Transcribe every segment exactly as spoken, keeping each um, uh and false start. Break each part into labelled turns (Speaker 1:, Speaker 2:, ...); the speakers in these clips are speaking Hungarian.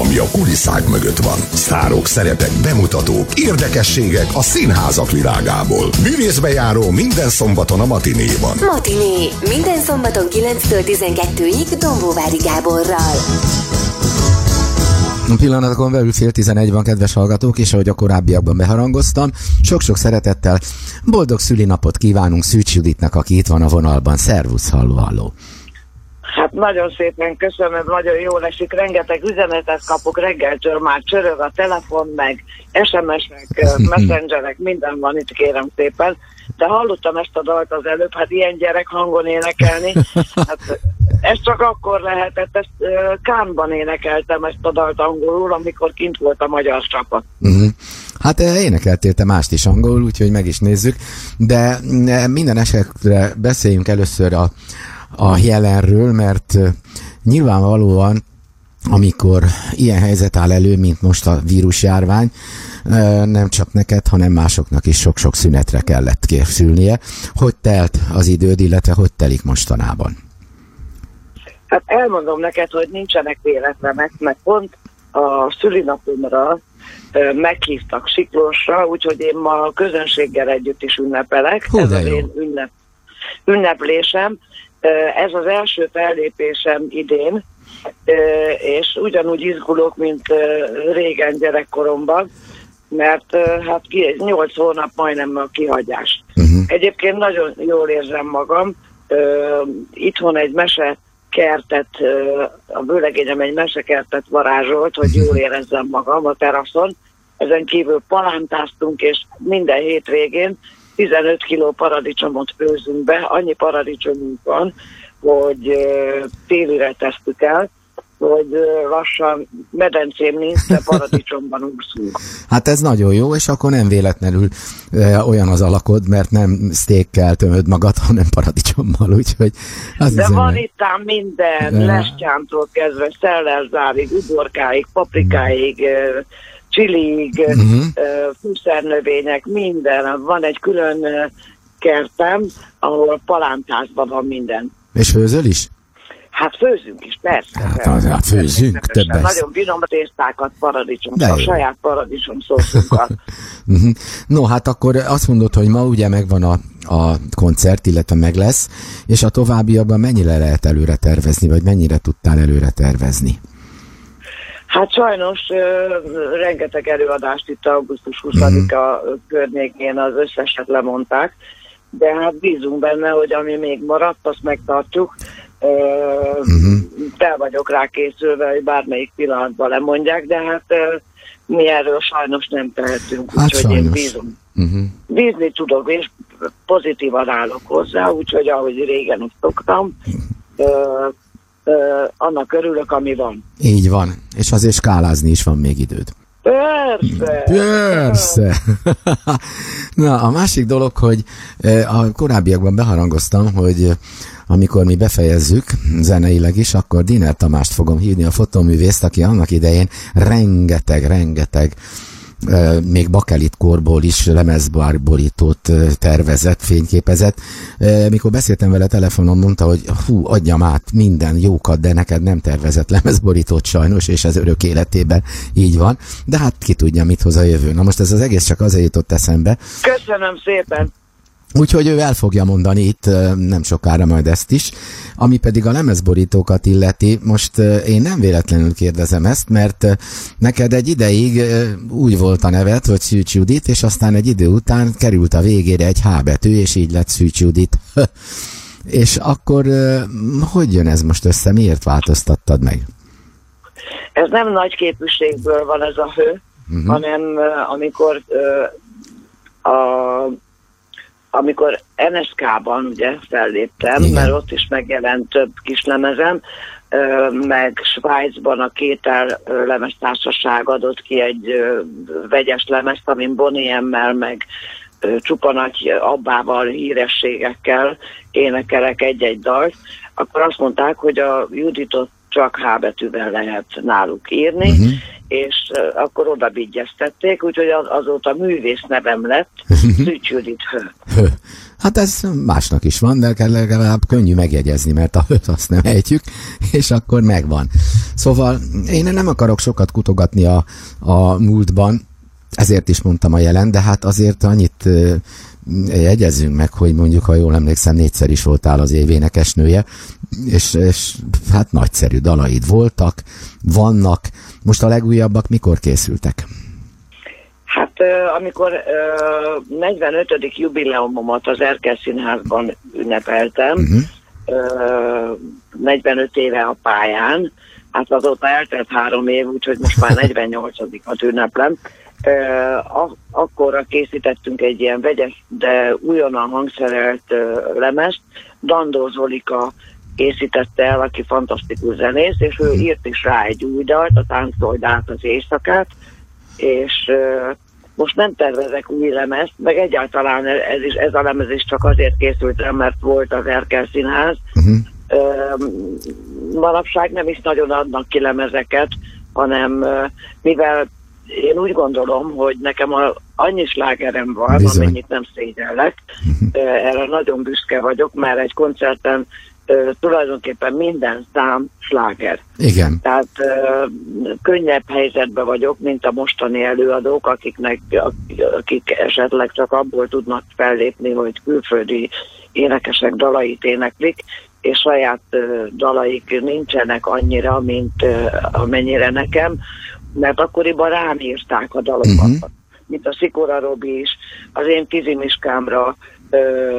Speaker 1: ami a kulisszák mögött van. Sztárok, szerepek, bemutatók, érdekességek a színházak világából. Művészbejáró minden szombaton a Matinéban.
Speaker 2: Matiné. Minden szombaton kilenctől tizenkettőig Dombóvári Gáborral.
Speaker 3: A pillanatokon belül fél tizenegy van, kedves hallgatók, és ahogy a korábbiakban beharangoztam, sok-sok szeretettel boldog szülinapot kívánunk Szűcs Juditnak, aki itt van a vonalban. Szervusz, halló, halló.
Speaker 4: Hát nagyon szépen köszönöm, ez nagyon jól esik, rengeteg üzenetet kapok, reggeltől már csörög a telefon, meg es em es-ek, messengerek, minden van itt, kérem szépen. De hallottam ezt a dalt az előbb, hát ilyen gyerek hangon énekelni, hát ez csak akkor lehetett, ezt uh, Cannes-ban énekeltem ezt a dalt angolul, amikor kint volt a magyar csapat.
Speaker 3: Uh-huh. Hát énekeltél te mást is angolul, úgyhogy meg is nézzük, de minden esetre beszéljünk először a, a jelenről, mert nyilvánvalóan, amikor ilyen helyzet áll elő, mint most a vírusjárvány, nem csak neked, hanem másoknak is sok-sok szünetre kellett készülnie. Hogy telt az időd, illetve hogy telik mostanában?
Speaker 4: Hát elmondom neked, hogy nincsenek véletlenek, mert pont a szülinapomra meghívtak Siklósra, úgyhogy én ma a közönséggel együtt is ünnepelek.
Speaker 3: Hú,
Speaker 4: ez az én ünnep, ünneplésem. Ez az első fellépésem idén, és ugyanúgy izgulok, mint régen gyerekkoromban, mert hát nyolc hónap majdnem a kihagyás. Uh-huh. Egyébként nagyon jól érzem magam. Itthon egy mesekertet, a vőlegényem egy mesekertet varázsolt, hogy jól érezzem magam a teraszon. Ezen kívül palántáztunk, és minden hétvégén tizenöt kiló paradicsomot főzünk be. Annyi paradicsomunk van, hogy télire tesztük el, hogy lassan medencém nincs, de paradicsomban úszunk.
Speaker 3: Hát ez nagyon jó, és akkor nem véletlenül e, olyan az alakod, mert nem sztékkel tömöd magad, hanem paradicsommal, úgyhogy az
Speaker 4: de
Speaker 3: hiszem,
Speaker 4: van itt ám minden, de... lestjántól kezdve, szellelzárig, uborkáig, paprikáig, uh-huh. csiliig, uh-huh. fűszernövények, minden. Van egy külön kertem, ahol palántázban van minden.
Speaker 3: És főzöl is?
Speaker 4: Hát főzünk is, persze.
Speaker 3: Hát, persze. Hát főzünk, többes.
Speaker 4: Nagyon finom tésztákat, paradicsomokat, saját paradicsom szószunkkal.
Speaker 3: No, hát akkor azt mondod, hogy ma ugye megvan a, a koncert, illetve meg lesz, és a továbbiakban mennyire lehet előre tervezni, vagy mennyire tudtál előre tervezni?
Speaker 4: Hát sajnos uh, rengeteg előadást itt augusztus huszadika uh-huh. környékén az összeset lemondták, de hát bízunk benne, hogy ami még maradt, azt megtartjuk. Uh, uh-huh. Fel vagyok rá készülve, hogy bármelyik pillanatban lemondják, de hát uh, mi erről sajnos nem tehetünk,
Speaker 3: hát
Speaker 4: úgyhogy én bízom. Uh-huh. Bízni tudok, és pozitívan állok hozzá, úgyhogy ahogy régen is szoktam, uh, uh, annak örülök, ami van.
Speaker 3: Így van, és azért skálázni is van még időd.
Speaker 4: Persze!
Speaker 3: Persze! Na, a másik dolog, hogy a korábbiakban beharangoztam, hogy amikor mi befejezzük zeneileg is, akkor Diner Tamást fogom hívni, a fotóművészt, aki annak idején rengeteg, rengeteg még bakelit korból is lemezborítót tervezett, fényképezett. Mikor beszéltem vele telefonon, mondta, hogy hú, adjam át minden jókat, de neked nem tervezett lemezborítót sajnos, és ez örök életében így van. De hát ki tudja, mit hoz a jövő. Na most ez az egész csak azért jutott eszembe.
Speaker 4: Köszönöm szépen!
Speaker 3: Úgyhogy ő el fogja mondani itt nem sokára majd ezt is. Ami pedig a lemezborítókat illeti, most én nem véletlenül kérdezem ezt, mert neked egy ideig úgy volt a neved, hogy Szűcs Judit, és aztán egy idő után került a végére egy H betű, és így lett Szűcs Judit. És akkor hogy jön ez most össze? Miért változtattad meg?
Speaker 4: Ez nem nagy képűségből van ez a hő, uh-huh. hanem amikor uh, a amikor en es ká-ban ugye felléptem, igen. mert ott is megjelent több kislemezem, meg Svájcban a Kétel lemeztársaság adott ki egy vegyes lemezt, amin Bonnie M-mel, meg csupa nagy abbával, hírességekkel énekelek egy-egy dalt, akkor azt mondták, hogy a Juditot csak H betűvel lehet náluk írni, uh-huh. és uh, akkor oda vigyeztették, úgyhogy az, azóta művész nevem lett, Szűcs Judit Hő.
Speaker 3: Hát ez másnak is van, de legalább könnyű megjegyezni, mert a höt azt nem ejtjük, és akkor megvan. Szóval én nem akarok sokat kutogatni a, a múltban, ezért is mondtam a jelen, de hát azért annyit jegyezzünk meg, hogy mondjuk, ha jól emlékszem, négyszer is voltál az év énekesnője, és, és hát nagyszerű dalaid voltak, vannak. Most a legújabbak mikor készültek?
Speaker 4: Hát amikor negyvenötödik jubileumomat az Erkel Színházban ünnepeltem, uh-huh. negyvenöt éve a pályán, hát azóta eltelt három év, úgyhogy most már negyvennyolcadikat ünneplem. Ak- akkorra készítettünk egy ilyen vegyes, de újonnan hangszerelt lemezt. Dandó Zolika készítette el, aki fantasztikus zenész, és ő írt is rá egy új dalt, a Táncold át az éjszakát, és uh, most nem tervezek új lemezt, meg egyáltalán ez, is, ez a lemez is csak azért készült el, mert volt az Erkel Színház. Uh-huh. Uh, manapság nem is nagyon adnak ki lemezeket, hanem uh, mivel én úgy gondolom, hogy nekem a, annyi slágerem van, Bizony. amennyit nem szégyellek, uh, erre nagyon büszke vagyok, mert egy koncerten Uh, tulajdonképpen minden szám sláger.
Speaker 3: Igen.
Speaker 4: Tehát uh, könnyebb helyzetben vagyok, mint a mostani előadók, akiknek, akik esetleg csak abból tudnak fellépni, hogy külföldi énekesek dalait éneklik, és saját uh, dalaik nincsenek annyira, mint uh, amennyire nekem, mert akkoriban rám írták a dalokat. Uh-huh. Mint a Szikora Robi is, az én Kizimiskámra Ö,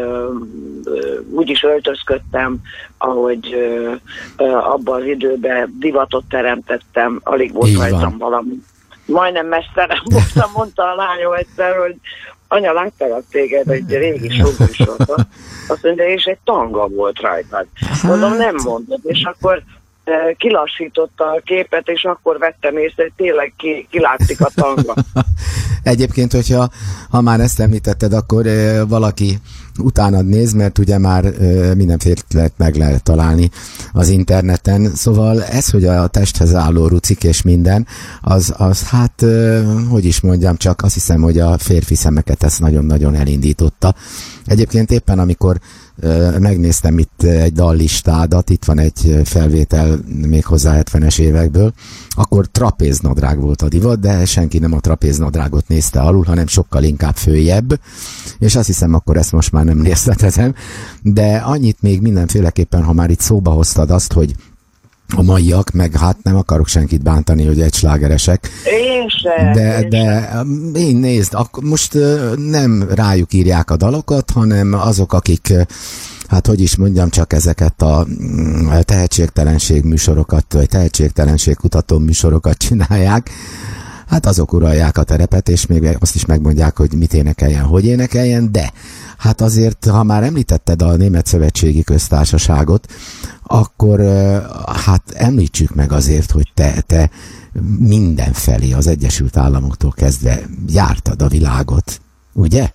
Speaker 4: ö, úgy is öltözködtem, ahogy ö, ö, abban az időben divatot teremtettem, alig volt rajtam valami. Majdnem mesztelen voltam, mondta a lányom egyszer, hogy anya, láttalak téged egy régi showműsorban. Azt mondja, és egy tanga volt rajtad. Mondom, nem mondod. És akkor ö, kilassította a képet, és akkor vettem észre, hogy tényleg ki, kilátszik a tanga.
Speaker 3: Egyébként, hogyha ha már ezt említetted, akkor e, valaki utánad néz, mert ugye már e, mindenféle meg lehet találni az interneten. Szóval ez, hogy a testhez álló rucik és minden, az, az hát, e, hogy is mondjam, csak azt hiszem, hogy a férfi szemeket ezt nagyon-nagyon elindította. Egyébként éppen amikor e, megnéztem itt egy dallistádat, itt van egy felvétel még hozzá hetvenes évekből, akkor trapéznadrág volt a divat, de senki nem a trapéznadrágot nézte alul, hanem sokkal inkább följebb, és azt hiszem, akkor ezt most már nem részletezem, de annyit még mindenféleképpen, ha már itt szóba hoztad azt, hogy a maiak, meg hát nem akarok senkit bántani, hogy egy slágeresek.
Speaker 4: Én sem.
Speaker 3: De,
Speaker 4: én
Speaker 3: de
Speaker 4: sem.
Speaker 3: én nézd, ak- most nem rájuk írják a dalokat, hanem azok, akik, hát hogy is mondjam, csak ezeket a tehetségtelenség műsorokat, vagy tehetségtelenség kutató műsorokat csinálják, hát azok uralják a terepet, és még azt is megmondják, hogy mit énekeljen, hogy énekeljen, de hát azért, ha már említetted a Német Szövetségi Köztársaságot, akkor hát említsük meg azért, hogy te, te mindenfelé az Egyesült Államoktól kezdve jártad a világot, ugye?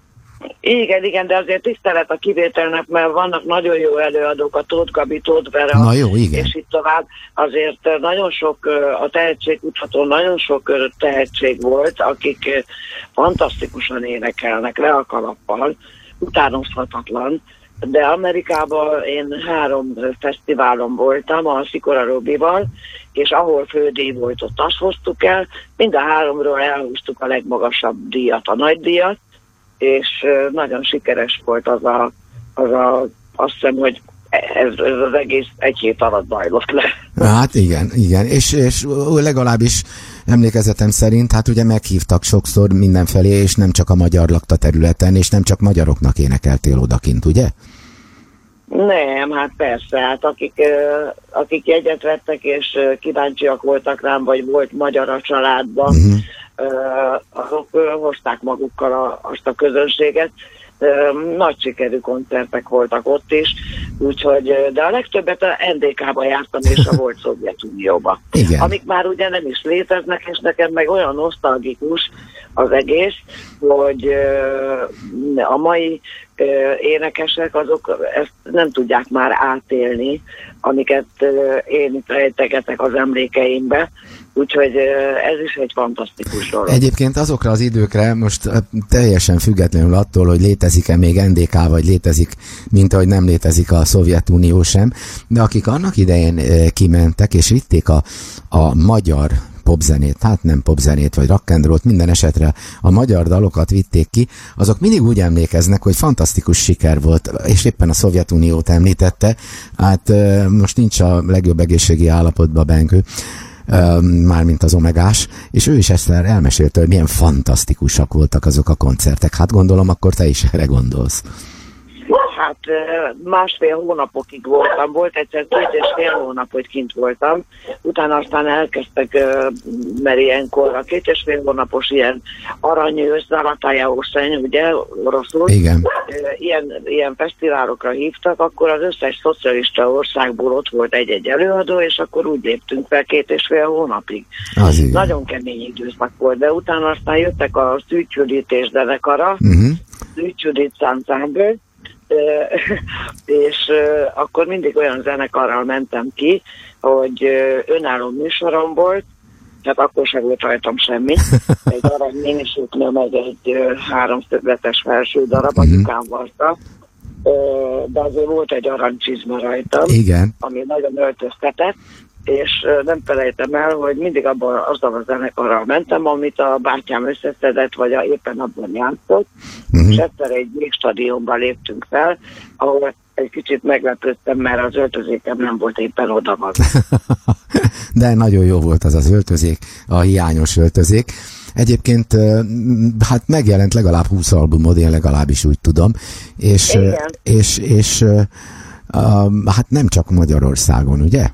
Speaker 4: Igen, igen, de azért tisztelet a kivételnek, mert vannak nagyon jó előadók, a Tóth Gabi, Tóth Vera,
Speaker 3: Na jó, igen.
Speaker 4: és itt tovább. Azért nagyon sok, a tehetségkutató, nagyon sok tehetség volt, akik fantasztikusan énekelnek le a kalappal, utánozhatatlan, de Amerikában én három fesztiválon voltam, a Szikora Robival, és ahol fődíj volt, ott azt hoztuk el, mind a háromról elhúztuk a legmagasabb díjat, a nagy díjat, és nagyon sikeres volt az a, az a azt hiszem, hogy ez, ez az egész egy hét alatt zajlott le.
Speaker 3: Hát igen, igen, és, és legalábbis emlékezetem szerint, hát ugye meghívtak sokszor mindenfelé, és nem csak a magyar lakta területen, és nem csak magyaroknak énekeltél odakint, ugye?
Speaker 4: Nem, hát persze, hát akik, akik jegyet vettek, és kíváncsiak voltak rám, vagy volt magyar a családban, uh-huh. azok hozták magukkal a, azt a közönséget. Nagy sikerű koncertek voltak ott is, úgyhogy, de a legtöbbet a en dé ká-ba jártam, és a volt Szovjetunióba.
Speaker 3: Igen.
Speaker 4: Amik már ugye nem is léteznek, és nekem meg olyan nosztalgikus az egész, hogy a mai énekesek, azok ezt nem tudják már átélni, amiket én itt rejtegetek az emlékeimbe, úgyhogy ez is egy fantasztikus dolog.
Speaker 3: Egyébként azokra az időkre most teljesen függetlenül attól, hogy létezik-e még en dé ká, vagy létezik, mint ahogy nem létezik a Szovjetunió sem, de akik annak idején kimentek és vitték a, a magyar popzenét, hát nem popzenét, vagy rock and rollt, minden esetre a magyar dalokat vitték ki, azok mindig úgy emlékeznek, hogy fantasztikus siker volt, és éppen a Szovjetuniót említette, hát most nincs a legjobb egészségi állapotban Benkő, mármint az Omegás, és ő is ezt elmesélte, hogy milyen fantasztikusak voltak azok a koncertek. Hát gondolom, akkor te is erre gondolsz.
Speaker 4: Hát másfél hónapokig voltam, volt egyszer két és fél hónap, hogy kint voltam, utána aztán elkezdtek, mert ilyenkor a két és fél hónapos ilyen aranyősz, Zalataja Oszeny, ugye, oroszul,
Speaker 3: igen.
Speaker 4: Ilyen, ilyen fesztiválokra hívtak, akkor az összes szocialista országból ott volt egy-egy előadó, és akkor úgy léptünk fel két és fél hónapig.
Speaker 3: Az
Speaker 4: nagyon kemény időszak volt, de utána aztán jöttek a Szűcs Judit és zenekara, uh-huh. Szűcs Judit Ensemble, és uh, akkor mindig olyan zenekarral mentem ki, hogy uh, önálló műsorom volt, tehát akkor sem volt rajtam semmi. Egy arany miniszüknő, meg egy uh, háromszögletes felső darab, uh-huh. anyukám varta, uh, de azért volt egy aranycsizma rajtam,
Speaker 3: igen.
Speaker 4: ami nagyon öltöztetett, és uh, nem felejtem el, hogy mindig abban azzal a zenekarral mentem, amit a bátyám összeszedett, vagy a, éppen abban játszott, uh-huh. és egyszer egy jégstadionba léptünk fel, ahol egy kicsit meglepődtem, mert az öltözékem nem volt éppen odavat.
Speaker 3: De nagyon jó volt az az öltözék, a hiányos öltözék. Egyébként hát megjelent legalább húsz albumod, én legalábbis úgy tudom, és, és, és uh, hát nem csak Magyarországon, ugye?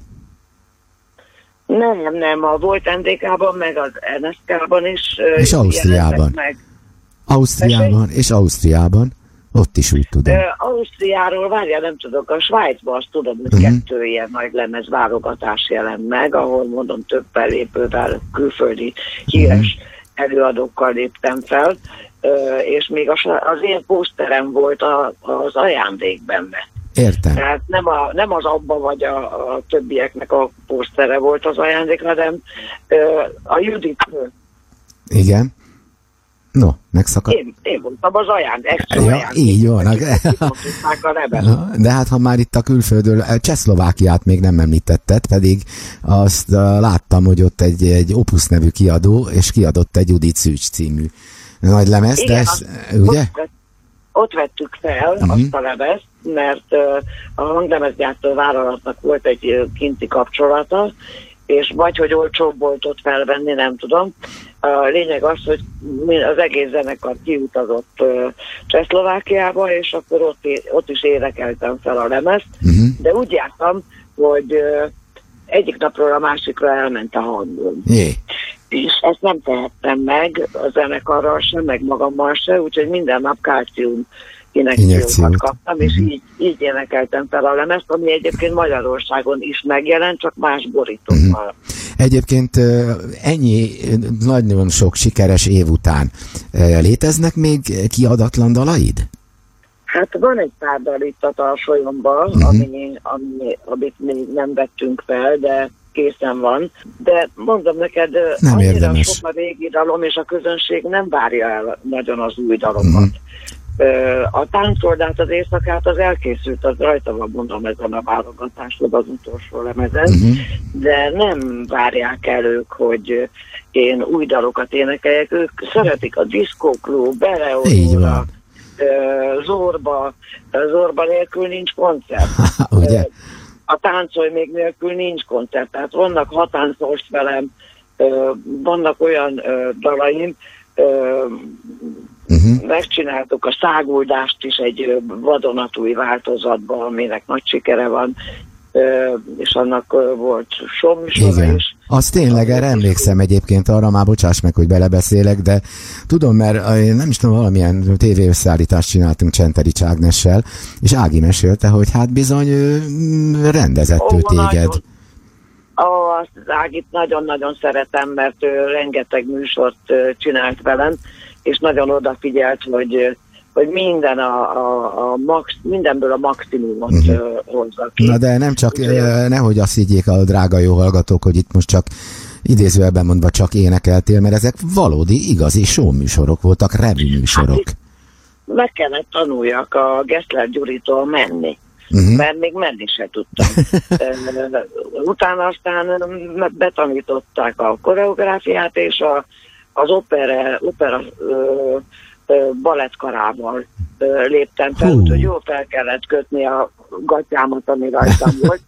Speaker 4: Nem, nem, a volt en dé ká-ban, meg az en es ká-ban is.
Speaker 3: És Ausztriában. Meg. Ausztriában, Esé? És Ausztriában. Ott is úgy tudom.
Speaker 4: Uh, Ausztriáról, várjál, nem tudok, a Svájcban azt tudom, hogy uh-huh. kettő ilyen nagy lemez válogatás jelent meg, ahol mondom több fellépővel, külföldi híres uh-huh. előadókkal léptem fel, uh, és még az, az én pószterem volt a, az ajándék benne.
Speaker 3: Értem.
Speaker 4: Tehát nem, a, nem az Abba vagy a, a többieknek a posztere volt az ajándék, hanem uh, a Judit.
Speaker 3: Igen. No, megszakadt.
Speaker 4: Én, én voltam az ajándék.
Speaker 3: Ja, ajándék. Így van. De hát ha már itt a külföldről, Csehszlovákiát még nem említetted, pedig azt uh, láttam, hogy ott egy, egy Opus nevű kiadó, és kiadott egy Judit Szűcs című nagy lemez, de ez, ugye?
Speaker 4: Ott, ott vettük fel uh-huh. azt a lemezt, mert uh, a hanglemezgyártó vállalatnak volt egy uh, kinti kapcsolata, és vagy hogy olcsóbb volt ott felvenni, nem tudom. A lényeg az, hogy az egész zenekar kiutazott uh, Csehszlovákiába, és akkor ott, ott is énekeltem fel a lemezt, uh-huh. de úgy jártam, hogy uh, egyik napról a másikra elment a hangom.
Speaker 3: Jé.
Speaker 4: És ezt nem tehettem meg a zenekarral sem, meg magammal sem, úgyhogy minden nap kálcium injekciókat kaptam, és uh-huh. így, így énekeltem fel a lemezt, ami egyébként Magyarországon is megjelent, csak más borítókkal. Uh-huh.
Speaker 3: Egyébként ennyi nagyon sok sikeres év után léteznek még kiadatlan dalaid?
Speaker 4: Hát van egy pár dal itt a tarsolyomban, uh-huh. ami, ami, amit még nem vettünk fel, de készen van. De mondom neked,
Speaker 3: nem
Speaker 4: annyira
Speaker 3: érdemes.
Speaker 4: sok a régi dalom, és a közönség nem várja el nagyon az új dalokat. Uh-huh. A Táncoldát, az éjszakát az elkészült, az rajta van, mondom, ezen a válogatáson, az utolsó lemezen, uh-huh. de nem várják el ők, hogy én új dalokat énekeljek. Ők szeretik a diszkóklub, Beleóra, Zorba, Zorba nélkül nincs koncert.
Speaker 3: Ugye?
Speaker 4: A Táncolj még nélkül nincs koncert, tehát vannak hatáncolsz velem, vannak olyan dalaim, Uh-huh. megcsináltuk a Száguldást is egy vadonatúj változatban, aminek nagy sikere van, és annak volt somműsora is.
Speaker 3: Azt tényleg, erre emlékszem egyébként, arra már bocsáss meg, hogy belebeszélek, de tudom, mert én nem is tudom, valamilyen tévéösszeállítást csináltunk Csenteri Ágnessel, és Ági mesélte, hogy hát bizony rendezett ő téged.
Speaker 4: Ó, azt az Ágit nagyon-nagyon szeretem, mert ő rengeteg műsort csinált velem, és nagyon odafigyelt, hogy, hogy hogy minden a, a, a max, mindenből a maximumot uh-huh. hozza ki.
Speaker 3: Na de nem csak, Úgy, nehogy azt higgyék a drága jó hallgatók, hogy itt most csak idézőjelben mondva csak énekeltél, mert ezek valódi, igazi show műsorok voltak, revű műsorok. Hát,
Speaker 4: meg kellett tanuljak a Gessler Gyuritól menni. Uh-huh. Mert még menni se tudtam. Utána aztán betanították a koreográfiát, és a, az opera, opera ö, ö, balettkarával ö, léptem fel, úgyhogy jól fel kellett kötni a gatyámat, ami rajtam volt.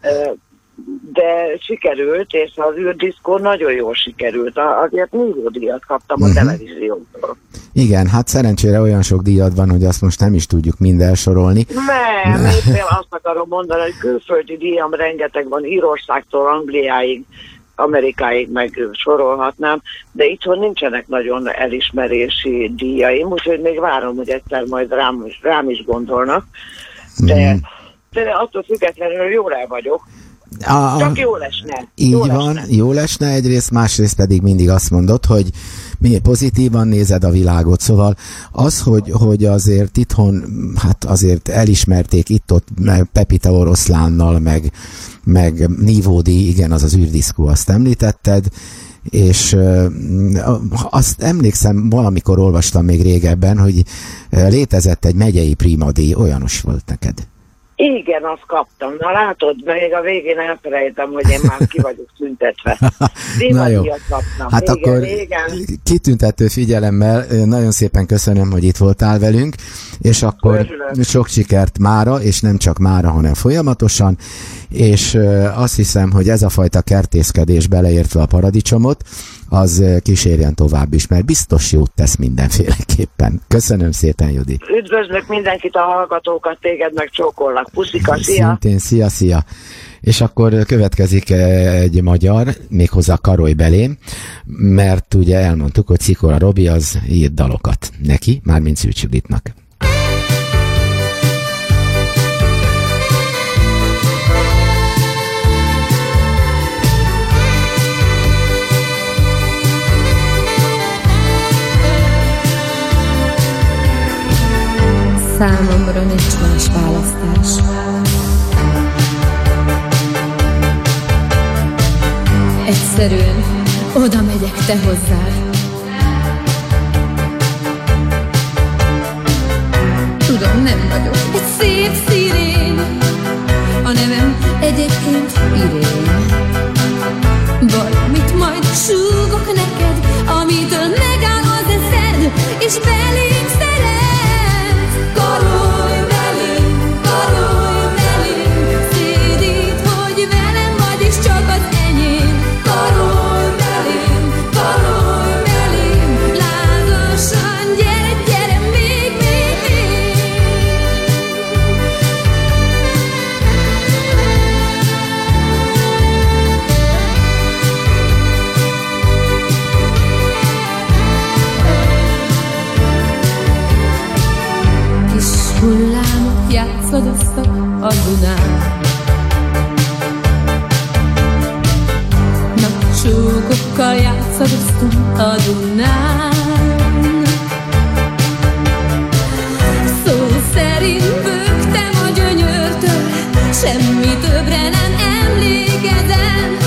Speaker 4: De sikerült, és az űrdiszkó nagyon jól sikerült. Azért milliódíjat kaptam uh-huh. a televíziótól.
Speaker 3: Igen, hát szerencsére olyan sok díjad van, hogy azt most nem is tudjuk mind elsorolni.
Speaker 4: Nem, éppen azt akarom mondani, hogy külföldi díjam rengeteg van, Írországtól Angliáig, Amerikáig meg sorolhatnám, de itthon nincsenek nagyon elismerési díjaim, úgyhogy még várom, hogy egyszer majd rám, rám is gondolnak. De, uh-huh. de attól függetlenül jól el vagyok. A, Csak jó lesne.
Speaker 3: Így
Speaker 4: jó
Speaker 3: van,
Speaker 4: lesne.
Speaker 3: jó lesne egyrészt, másrészt pedig mindig azt mondod, hogy mi pozitívan nézed a világot, szóval az, hogy, hogy azért itthon, hát azért elismerték itt-ott Pepita Oroszlánnal, meg, meg Nívódi, igen, az az űrdiszkó, azt említetted, és azt emlékszem, valamikor olvastam még régebben, hogy létezett egy megyei primadíj, olyanos volt neked.
Speaker 4: Igen, azt kaptam. Na látod, még a végén elfelejtem, hogy én már ki vagyok tüntetve.
Speaker 3: Na jó.
Speaker 4: Kaptam.
Speaker 3: Hát
Speaker 4: igen,
Speaker 3: akkor
Speaker 4: igen.
Speaker 3: kitüntető figyelemmel nagyon szépen köszönöm, hogy itt voltál velünk, és akkor Örülök. Sok sikert mára, és nem csak mára, hanem folyamatosan, és azt hiszem, hogy ez a fajta kertészkedés, beleértve a paradicsomot, az kísérjen tovább is, mert biztos jót tesz mindenféleképpen. Köszönöm szépen, Judit.
Speaker 4: Üdvözlök mindenkit, a hallgatókat, téged meg csókollak. Puszika, szia!
Speaker 3: Szintén, szia, szia! És akkor következik egy magyar, méghozzá Karoly Belém, mert ugye elmondtuk, hogy Szikora Robi az írt dalokat neki, mármint Szűcs Juditnak.
Speaker 5: Számomra nincs más választás. Egyszerűen oda megyek te hozzád. Tudom, nem vagyok egy szép szirén, a nevem egyébként Irén. Valamit majd súgok neked, amitől megáll az eszed, és belém szeret. Karolj velünk, karolj velünk, szédít, hogy velem vagy, és csak az enyém. Karolj velünk, karolj velünk, lázasan, gyere, gyere, még, még, még. Kis hullámok játszadoztak a Dunán, nagy csókokkal játszadoztunk a Dunán. Szó szerint bőgtem a gyönyörtől, semmi többre nem emlékezem.